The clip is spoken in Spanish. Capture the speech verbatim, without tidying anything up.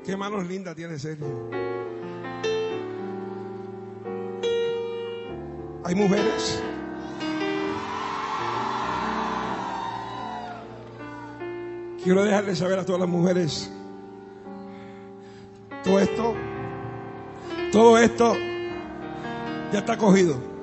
Qué manos lindas tiene Sergio. Hay mujeres quiero dejarles saber a todas las mujeres, todo esto todo esto ya está cogido.